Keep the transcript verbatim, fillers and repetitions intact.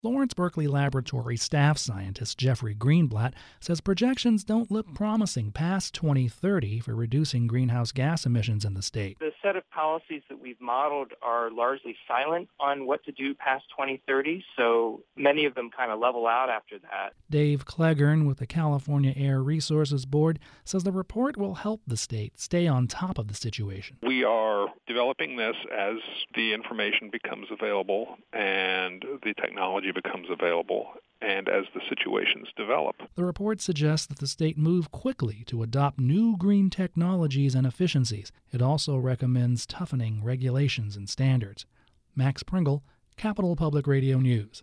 Lawrence Berkeley Laboratory staff scientist Jeffrey Greenblatt says projections don't look promising past twenty thirty for reducing greenhouse gas emissions in the state. The set of policies that we've modeled are largely silent on what to do past twenty thirty, so many of them kind of level out after that. Dave Klegern with the California Air Resources Board says the report will help the state stay on top of the situation. We are developing this as the information becomes available and the technology becomes available and as the situations develop. The report suggests that the state move quickly to adopt new green technologies and efficiencies. It also recommends toughening regulations and standards. Max Pringle, Capital Public Radio News.